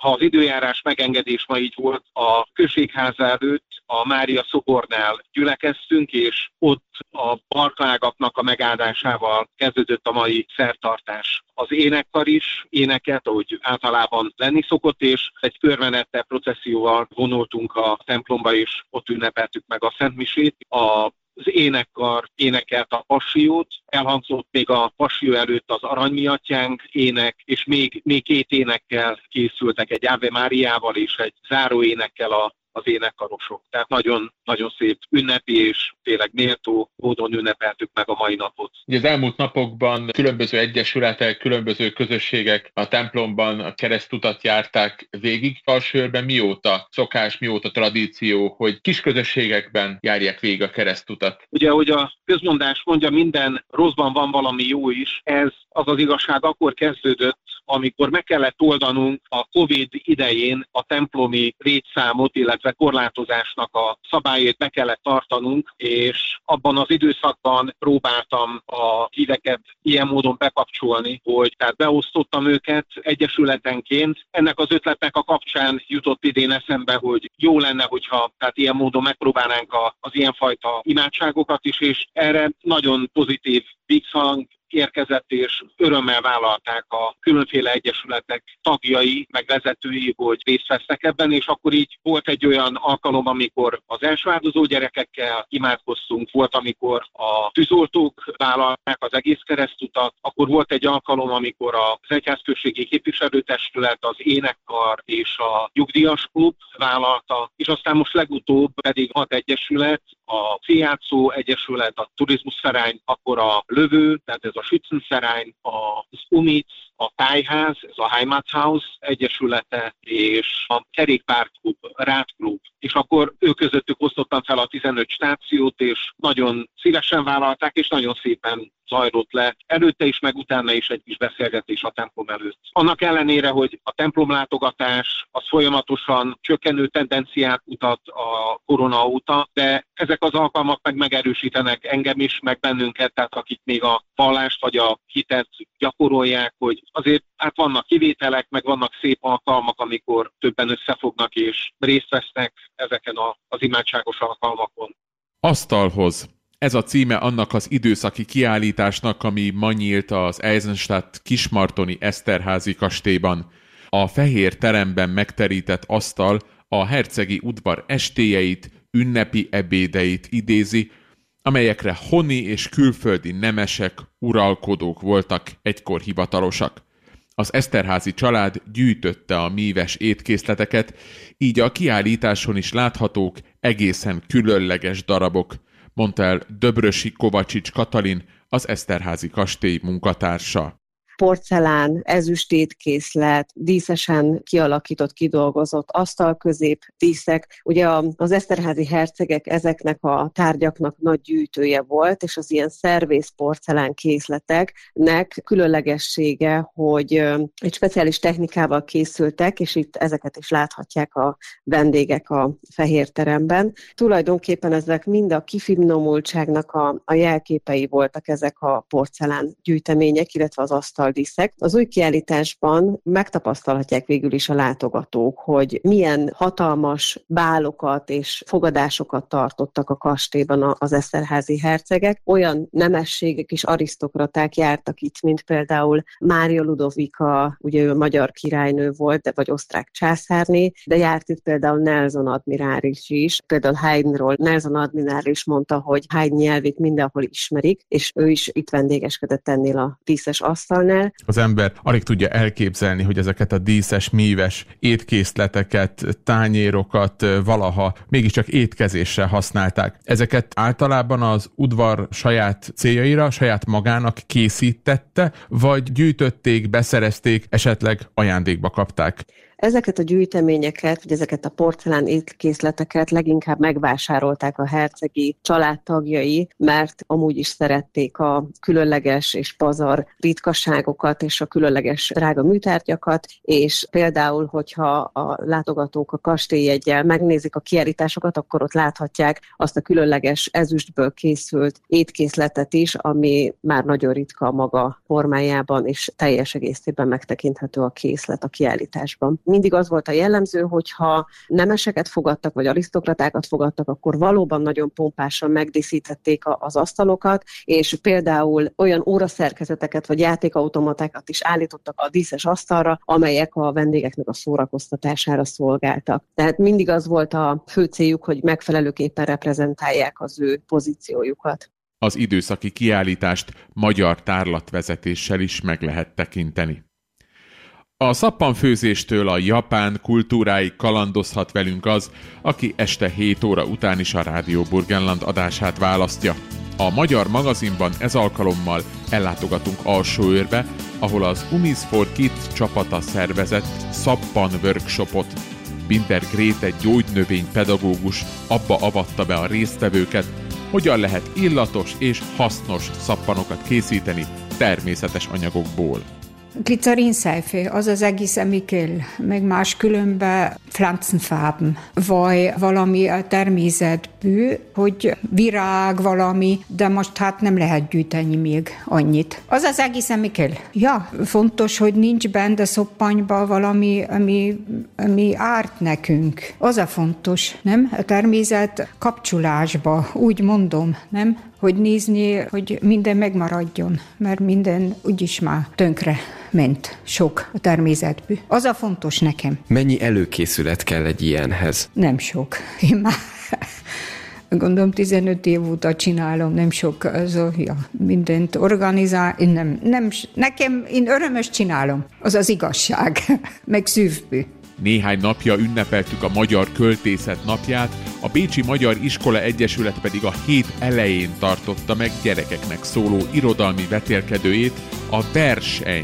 Speaker 20: ha az időjárás megengedés ma így volt, a községháza előtt a Mária szobornál gyülekeztünk, és ott a barkágaknak a megáldásával kezdődött a mai szertartás. Az énekkar is éneket, ahogy általában lenni szokott, és egy körmenettel, processzióval vonultunk a templomba, és ott ünnepeltük meg a Szentmisét. A Az énekkar énekelt a passió, elhangzott még a passió előtt az Aranymiatyánk ének, és még, még két énekkel készültek, egy Ave Máriával és egy záróénekkel a az énekkarosok. Tehát nagyon, nagyon szép ünnepi és tényleg méltó módon ünnepeltük meg a mai napot.
Speaker 19: Ugye az elmúlt napokban különböző egyesületek, különböző közösségek a templomban a keresztutat járták végig. Alsőrben mióta szokás, mióta tradíció, hogy kis közösségekben járják végig a keresztutat?
Speaker 20: Ugye, ahogy a közmondás mondja, minden rosszban van valami jó is. Ez az az igazság akkor kezdődött, amikor meg kellett oldanunk a Covid idején a templomi létszámot, illetve korlátozásnak a szabályait be kellett tartanunk, és abban az időszakban próbáltam a híveket ilyen módon bekapcsolni, hogy tehát beosztottam őket egyesületenként. Ennek az ötletnek a kapcsán jutott idén eszembe, hogy jó lenne, hogyha tehát ilyen módon megpróbálnánk a, az ilyenfajta imádságokat is, és erre nagyon pozitív visszhang érkezett, és örömmel vállalták a különféle egyesületek tagjai, meg vezetői, hogy részt vesznek ebben, és akkor így volt egy olyan alkalom, amikor az elsőáldozó gyerekekkel imádkoztunk, volt, amikor a tűzoltók vállalták az egész keresztutat, akkor volt egy alkalom, amikor az egyházközségi képviselőtestület, az énekkar és a nyugdíjas klub vállalta, és aztán most legutóbb pedig hat egyesület, a Szijjátszó Egyesület, a Turizmusverein, akkor a Lövő, tehát ez a Schützenverein, az Umic, a Tájház, ez a Heimathaus egyesülete, és a Kerékpárklub, a Rádklub. És akkor ők közöttük osztottam fel a tizenöt stációt, és nagyon szívesen vállalták, és nagyon szépen zajlott le. Előtte is, meg utána is egy kis beszélgetés a templom előtt. Annak ellenére, hogy a templomlátogatás az folyamatosan csökkenő tendenciát mutat a korona óta, de ezek az alkalmak meg megerősítenek engem is, meg bennünket, tehát akik még a vallást vagy a hitet gyakorolják, hogy azért hát vannak kivételek, meg vannak szép alkalmak, amikor többen összefognak és részt vesznek ezeken a, az imádságos alkalmakon.
Speaker 19: Asztalhoz. Ez a címe annak az időszaki kiállításnak, ami ma nyílt az Eisenstadt kismartoni Eszterházy kastélyban. A fehér teremben megterített asztal a hercegi udvar estéjeit, ünnepi ebédeit idézi, amelyekre honi és külföldi nemesek, uralkodók voltak egykor hivatalosak. Az Eszterházy család gyűjtötte a míves étkészleteket, így a kiállításon is láthatók egészen különleges darabok, mondta el Döbrösi Kovacsics Katalin, az Eszterházy kastély munkatársa.
Speaker 21: Porcelán, ezüstétkészlet, díszesen kialakított, kidolgozott asztalközép díszek. Ugye az eszterházy hercegek ezeknek a tárgyaknak nagy gyűjtője volt, és az ilyen szervész porcelán készleteknek különlegessége, hogy egy speciális technikával készültek, és itt ezeket is láthatják a vendégek a fehér teremben. Tulajdonképpen ezek mind a kifinomultságnak a, a jelképei voltak ezek a porcelán gyűjtemények, illetve az asztal díszek. Az új kiállításban megtapasztalhatják végül is a látogatók, hogy milyen hatalmas bálokat és fogadásokat tartottak a kastélyban az eszterházy hercegek. Olyan nemességek és arisztokraták jártak itt, mint például Mária Ludovika, ugye ő magyar királynő volt, de vagy osztrák császárné, de járt itt például Nelson admirális is. Például Haydnról Nelson admirális mondta, hogy Haydn nyelvét mindenhol ismerik, és ő is itt vendégeskedett ennél a díszes asztalnál.
Speaker 19: Az ember alig tudja elképzelni, hogy ezeket a díszes, míves étkészleteket, tányérokat valaha mégiscsak étkezésre használták. Ezeket általában az udvar saját céljaira, saját magának készítette, vagy gyűjtötték, beszerezték, esetleg ajándékba kapták?
Speaker 21: Ezeket a gyűjteményeket, vagy ezeket a porcelán étkészleteket leginkább megvásárolták a hercegi családtagjai, mert amúgy is szerették a különleges és pazar ritkaságokat és a különleges drága műtárgyakat, és például, hogyha a látogatók a kastélyjeggyel megnézik a kiállításokat, akkor ott láthatják azt a különleges ezüstből készült étkészletet is, ami már nagyon ritka a maga formájában, és teljes egészében megtekinthető a készlet a kiállításban. mindig az volt a jellemző, hogyha nemeseket fogadtak, vagy arisztokratákat fogadtak, akkor valóban nagyon pompásan megdíszítették az asztalokat, és például olyan óraszerkezeteket, vagy játékautomatákat is állítottak a díszes asztalra, amelyek a vendégeknek a szórakoztatására szolgáltak. Tehát mindig az volt a fő céljuk, hogy megfelelőképpen reprezentálják az ő pozíciójukat.
Speaker 19: Az időszaki kiállítást magyar tárlatvezetéssel is meg lehet tekinteni. A szappanfőzéstől a japán kultúráig kalandozhat velünk az, aki este hét óra után is a Rádió Burgenland adását választja. A Magyar Magazinban ez alkalommal ellátogatunk Alsóőrbe, ahol az Umis for Kids csapata szervezett szappan workshopot. Binder Gréte gyógynövénypedagógus abba avatta be a résztvevőket, hogyan lehet illatos és hasznos szappanokat készíteni természetes anyagokból.
Speaker 1: Glycerinseife, az az egész, ami kell, meg máskülönben Pflanzenfarben, vagy valami a természetből, hogy virág valami, de most hát nem lehet gyűjteni még annyit. Az az egész, ami kell. Ja, fontos, hogy nincs benne a szoppanyban valami, ami, ami árt nekünk. Az a fontos, nem? A természet kapcsolásba, úgy mondom, nem? Hogy nézni, hogy minden megmaradjon, mert minden úgyis már tönkre ment sok a természetből. Az a fontos nekem.
Speaker 22: Mennyi előkészület kell egy ilyenhez?
Speaker 1: Nem sok. Én már gondolom tizenöt év óta csinálom, nem sok, az, ja, mindent organizál, én nem, nem, nekem, én örömös csinálom, az az igazság, meg szívből.
Speaker 19: Néhány napja ünnepeltük a Magyar Költészet napját, a Bécsi Magyar Iskola Egyesület pedig a hét elején tartotta meg gyerekeknek szóló irodalmi vetélkedőjét, a Versenyt.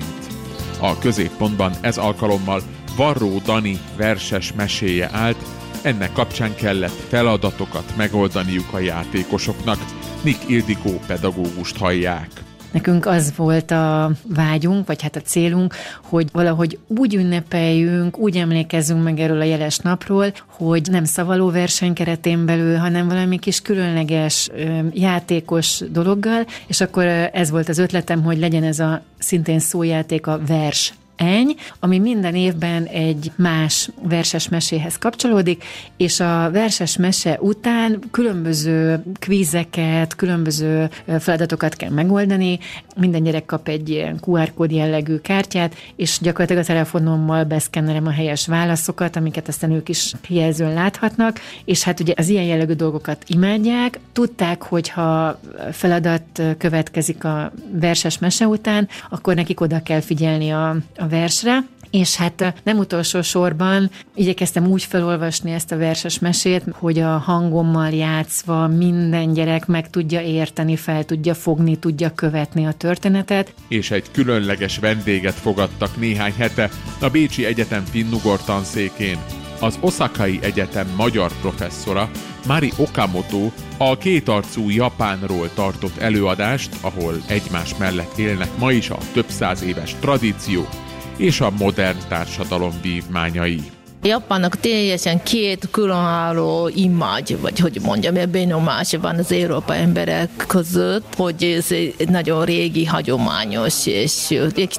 Speaker 19: A középpontban ez alkalommal Varró Dani verses meséje állt, ennek kapcsán kellett feladatokat megoldaniuk a játékosoknak. Nick Ildikó pedagógust hallják.
Speaker 23: Nekünk az volt a vágyunk, vagy hát a célunk, hogy valahogy úgy ünnepeljünk, úgy emlékezzünk meg erről a jeles napról, hogy nem szavaló verseny keretén belül, hanem valami kis különleges játékos dologgal, és akkor ez volt az ötletem, hogy legyen ez a szintén szójáték, a vers. Eny, ami minden évben egy más verses meséhez kapcsolódik, és a verses mese után különböző kvízeket, különböző feladatokat kell megoldani, minden gyerek kap egy ilyen kú er kód jellegű kártyát, és gyakorlatilag a telefonommal beszkennerem a helyes válaszokat, amiket aztán ők is kijelzőn láthatnak, és hát ugye az ilyen jellegű dolgokat imádják, tudták, hogy ha feladat következik a verses mese után, akkor nekik oda kell figyelni a, a versre, és hát nem utolsó sorban igyekeztem úgy felolvasni ezt a verses mesét, hogy a hangommal játszva minden gyerek meg tudja érteni, fel tudja fogni, tudja követni a történetet.
Speaker 19: És egy különleges vendéget fogadtak néhány hete a Bécsi Egyetem finnugor tanszékén. Az Osakai Egyetem magyar professzora, Mari Okamoto a kétarcú Japánról tartott előadást, ahol egymás mellett élnek ma is a több száz éves tradíció és a modern társadalom vívmányai.
Speaker 24: Japánnak teljesen két különálló image, vagy hogy mondjam, benyomás van az európai emberek között, hogy ez egy nagyon régi, hagyományos és egy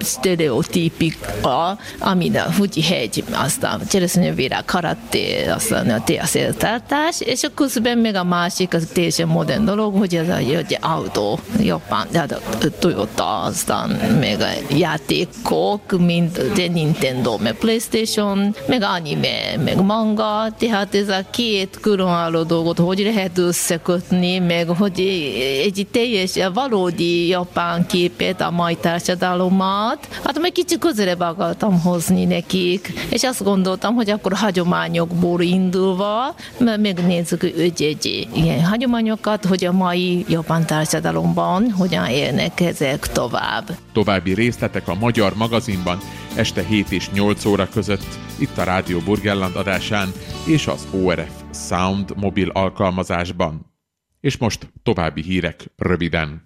Speaker 24: sztereotípika, ami a Fuji-hegy, aztán cseresznyevirág, karate, aztán a téaszéltartás, és a közben meg a másik, az teljesen modern dolog, hogy ez a autó, Japán, a Toyota, aztán meg a játékok, mint a Nintendo, meg PlayStation, meg anime, meg manga, tehát ez a két különálló dolgot hogy lehet összekötni, meg hogy egy teljes valódi japán képet, a mai társadalomat, hát meg kicsit közelebb akartam hozni nekik, és azt gondoltam, hogy akkor hagyományokból indulva, megnézzük egy-egy ilyen hagyományokat, hogy a mai japán társadalomban hogyan élnek ezek tovább.
Speaker 19: További részletek a Magyar Magazinban este hét és nyolc óra között, itt a Rádió Burgenland adásán és az o er ef Sound mobil alkalmazásban. És most további hírek röviden.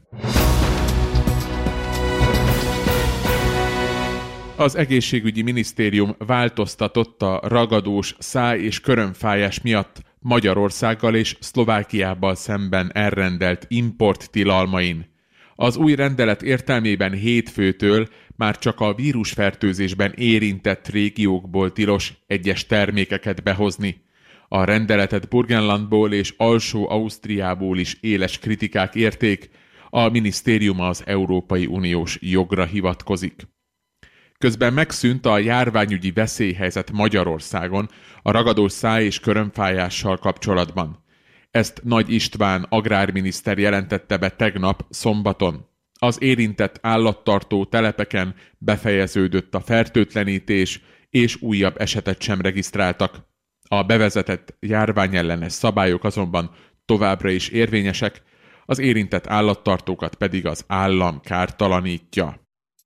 Speaker 19: Az egészségügyi minisztérium változtatott a ragadós száj- és körömfájás miatt Magyarországgal és Szlovákiával szemben elrendelt importtilalmain. Az új rendelet értelmében hétfőtől már csak a vírusfertőzésben érintett régiókból tilos egyes termékeket behozni. A rendeletet Burgenlandból és Alsó Ausztriából is éles kritikák érték, a minisztérium az Európai Uniós jogra hivatkozik. Közben megszűnt a járványügyi veszélyhelyzet Magyarországon a ragadós száj- és körömfájással kapcsolatban. Ezt Nagy István agrárminiszter jelentette be tegnap szombaton. Az érintett állattartó telepeken befejeződött a fertőtlenítés, és újabb esetet sem regisztráltak. A bevezetett járványellenes szabályok azonban továbbra is érvényesek, az érintett állattartókat pedig az állam kártalanítja.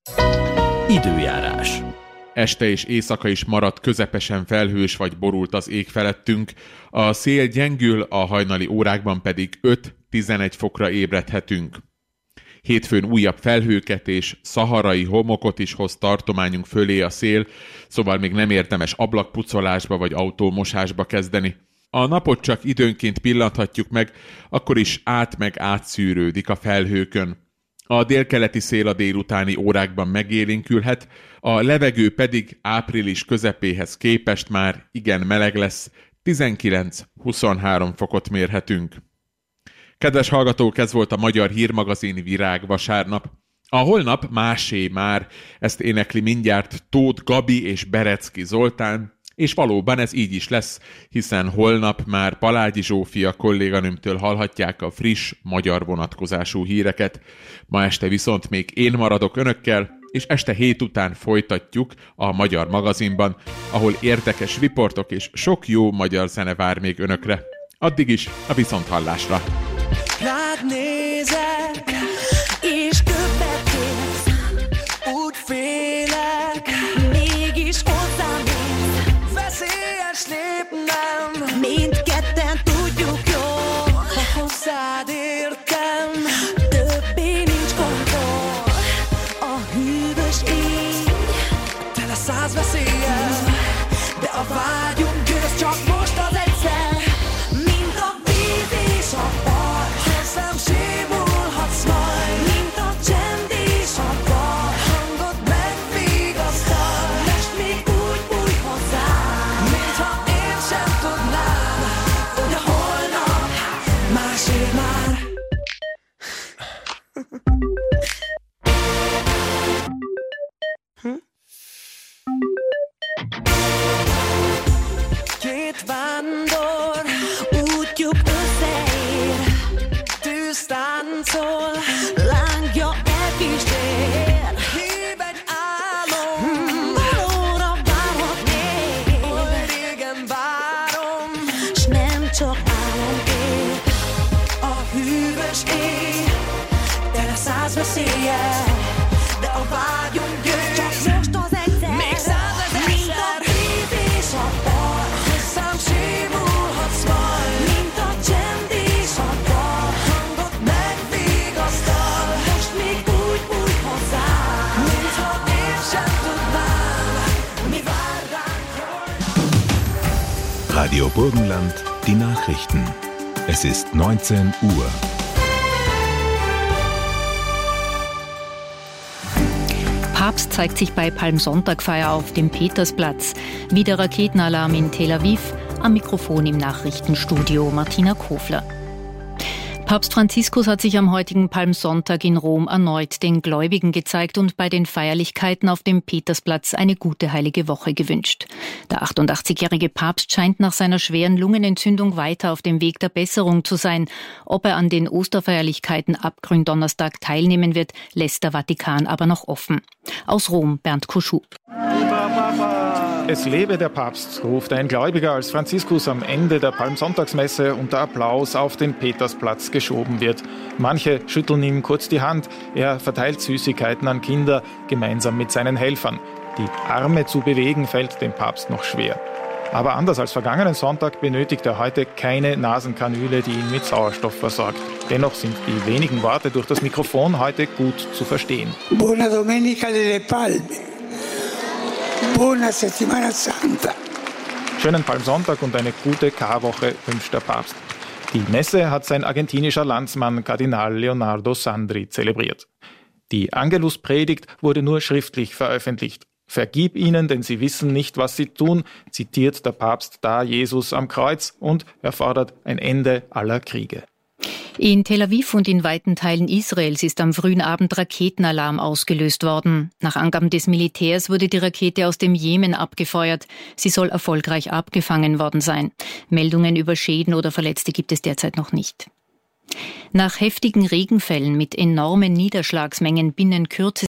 Speaker 17: Időjárás.
Speaker 19: Este és éjszaka is maradt közepesen felhős vagy borult az ég felettünk, a szél gyengül, a hajnali órákban pedig öt-tizenegy fokra ébredhetünk. Hétfőn újabb felhőket és szaharai homokot is hoz tartományunk fölé a szél, szóval még nem érdemes ablakpucolásba vagy autómosásba kezdeni. A napot csak időnként pillanthatjuk meg, akkor is át meg átszűrődik a felhőkön. A délkeleti szél a délutáni órákban megélénkülhet, a levegő pedig április közepéhez képest már igen meleg lesz, tizenkilenc-huszonhárom fokot mérhetünk. Kedves hallgatók, ez volt a Magyar Hírmagazin Virág vasárnap. A holnap másé már, ezt énekli mindjárt Tóth Gabi és Berecki Zoltán, és valóban ez így is lesz, hiszen holnap már Palágyi Zsófia kolléganőmtől hallhatják a friss, magyar vonatkozású híreket. Ma este viszont még én maradok önökkel, és este hét után folytatjuk a Magyar Magazinban, ahol érdekes riportok és sok jó magyar zene vár még önökre. Addig is a viszonthallásra!
Speaker 14: Rád nézek, és többet érsz, úgy félek, mégis hozzám érsz. Veszélyes lépnem, mindketten tudjuk jól, ha hozzád értem, többé nincs kontroll. A hűvös éj, tele száz veszéllyel, de a vágyunk győz csak most az egyszer, mint a víz és a par. Hozzám sémulhatsz majd, mint a csend és a dal. Hangod megvigasztal, most még úgy bújj hozzám, mintha én sem tudnám, hogy a holnap másé már. Két vándor útjuk összeér, tűztáncol, lángja elkísér. Hív egy álom, valóra várhatnék, oly régen várom, s nem csak álom ér. A hűvös éj, tele száz veszéllyel, de a vágyunk győz, csak most az egyszer, még százezerszer, mint a víz és a par. Hozzám sémulhatsz majd, mint a csend és a dal. Hangod megvigasztal, most még úgy bújj hozzám, mintha én sem tudnám, mi vár ránk holnap.
Speaker 2: Radio Burgenland, die Nachrichten. Es ist neunzehn Uhr.
Speaker 7: Papst zeigt sich bei Palmsonntagfeier auf dem Petersplatz. Wieder Raketenalarm in Tel Aviv. Am Mikrofon im Nachrichtenstudio Martina Kofler. Papst Franziskus hat sich am heutigen Palmsonntag in Rom erneut den Gläubigen gezeigt und bei den Feierlichkeiten auf dem Petersplatz eine gute heilige Woche gewünscht. Der achtundachtzigjährige Papst scheint nach seiner schweren Lungenentzündung weiter auf dem Weg der Besserung zu sein. Ob er an den Osterfeierlichkeiten ab Gründonnerstag teilnehmen wird, lässt der Vatikan aber noch offen. Aus Rom, Bernd Kuschu.
Speaker 3: Es lebe der Papst, ruft ein Gläubiger, als Franziskus am Ende der Palmsonntagsmesse unter Applaus auf den Petersplatz geschoben wird. Manche schütteln ihm kurz die Hand. Er verteilt Süßigkeiten an Kinder, gemeinsam mit seinen Helfern. Die Arme zu bewegen fällt dem Papst noch schwer. Aber anders als vergangenen Sonntag benötigt er heute keine Nasenkanüle, die ihn mit Sauerstoff versorgt. Dennoch sind die wenigen Worte durch das Mikrofon heute gut zu verstehen.
Speaker 4: Buona Domenica delle Palme. Buona Settimana Santa.
Speaker 3: Schönen Palmsonntag und eine gute Karwoche wünscht der Papst. Die Messe hat sein argentinischer Landsmann Kardinal Leonardo Sandri zelebriert. Die Angeluspredigt wurde nur schriftlich veröffentlicht. Vergib ihnen, denn sie wissen nicht, was sie tun, zitiert der Papst da Jesus am Kreuz und er fordert ein Ende aller Kriege.
Speaker 7: In Tel Aviv und in weiten Teilen Israels ist am frühen Abend Raketenalarm ausgelöst worden. Nach Angaben des Militärs wurde die Rakete aus dem Jemen abgefeuert. Sie soll erfolgreich abgefangen worden sein. Meldungen über Schäden oder Verletzte gibt es derzeit noch nicht. Nach heftigen Regenfällen mit enormen Niederschlagsmengen binnen Kürze